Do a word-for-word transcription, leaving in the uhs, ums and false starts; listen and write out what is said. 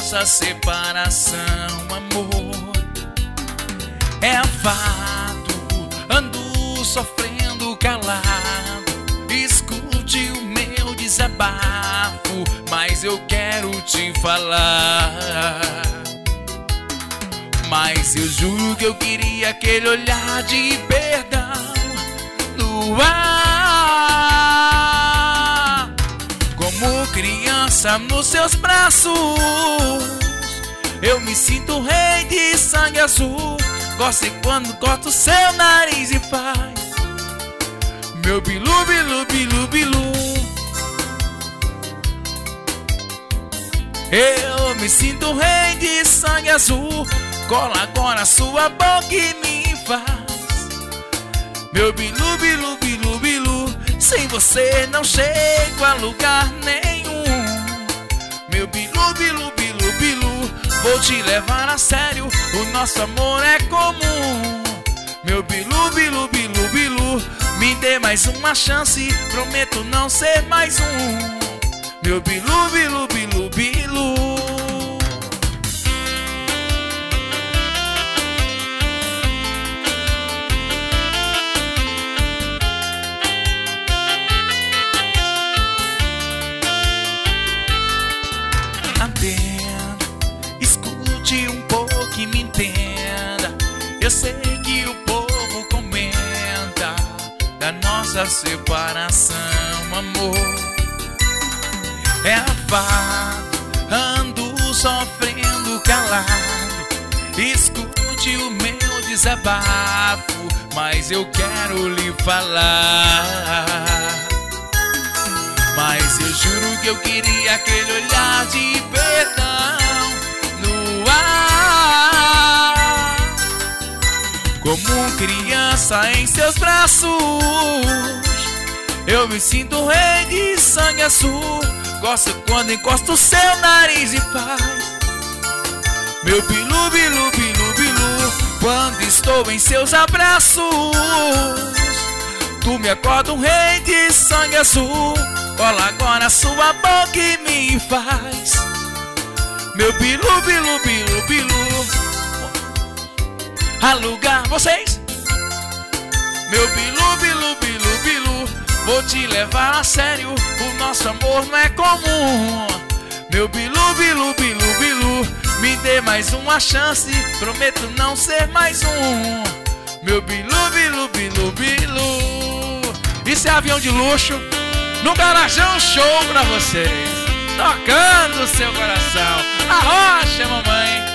nossa separação, amor. É fato, ando sofrendo calado. Escute o meu desabafo, mas eu quero te falar. Mas eu juro que eu queria aquele olhar de perdão no ar, como criança nos seus braços. Eu me sinto rei de sangue azul. Gosto quando corto seu nariz e faz meu bilu, bilu, bilu, bilu. Eu me sinto rei de sangue azul. Cola agora sua boca e me faz meu bilu, bilu, bilu, bilu. Sem você não chego a lugar nenhum. Meu bilu, bilu, bilu, bilu. Vou te levar a sério, o nosso amor é comum. Meu bilu, bilu, bilu, bilu. Me dê mais uma chance, prometo não ser mais um. Meu bilu, bilu, bilu, bilu. Escute um pouco e me entenda. Eu sei que o povo comenta da nossa separação, amor. É a fato, ando sofrendo calado. Escute o meu desabafo, mas eu quero lhe falar. Mas eu juro que eu queria aquele olhar de perdão no ar, como criança em seus braços. Eu me sinto rei de sangue azul. Gosto quando encosto seu nariz e faz meu bilu, bilu, bilu, bilu. Quando estou em seus abraços, tu me acorda um rei de sangue azul. Cola agora sua boca e me faz meu bilu, bilu, bilu, bilu. Alugar vocês meu bilu, bilu, bilu, bilu. Vou te levar a sério, o nosso amor não é comum. Meu bilu, bilu, bilu, bilu. Me dê mais uma chance, prometo não ser mais um. Meu bilu, bilu, bilu, bilu. Isso é avião de luxo no Garajão Show pra vocês, tocando o seu coração. Arrocha, mamãe.